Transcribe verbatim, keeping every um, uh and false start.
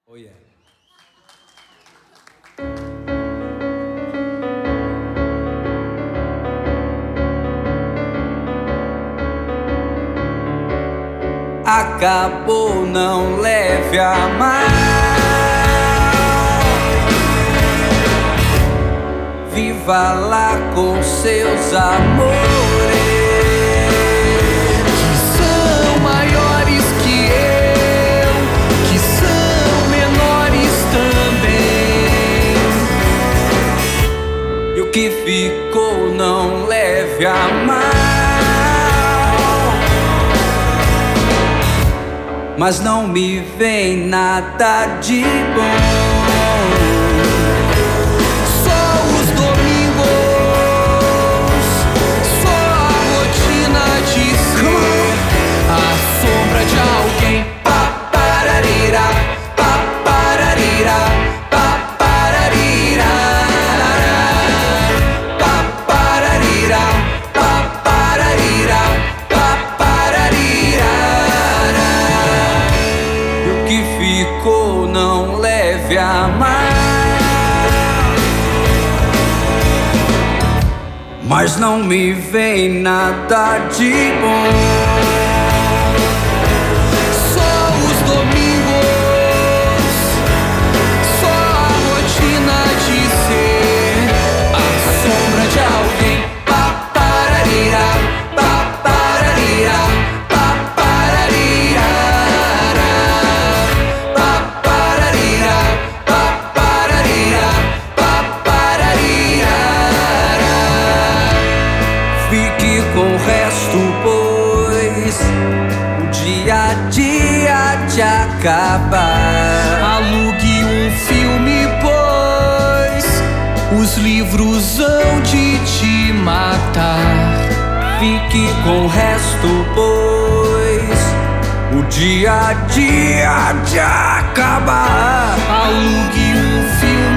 Oh yeah. Acabou, não leve a mal. Viva lá com seus amores, que são maiores que eu, que são menores também. e o que ficou não leve a mal. Mas não me vem nada de bom. Só os domingos, só a rotina de ser a sombra de alguém. Papararira, papararira, papararira, papararira, papararira, papararira. E o que ficou não leve a mal. Mas não me vem nada de bom. Só os domingos, só a rotina de ser a sombra de alguém. Papararira, papararira, papararira, papararira, papararira, papararira. Fique com o resto, pois o dia a dia de acabar. Alugue um filme, pois os livros hão de te matar. Fique com o resto, pois o dia a dia de acabar. Alugue um filme,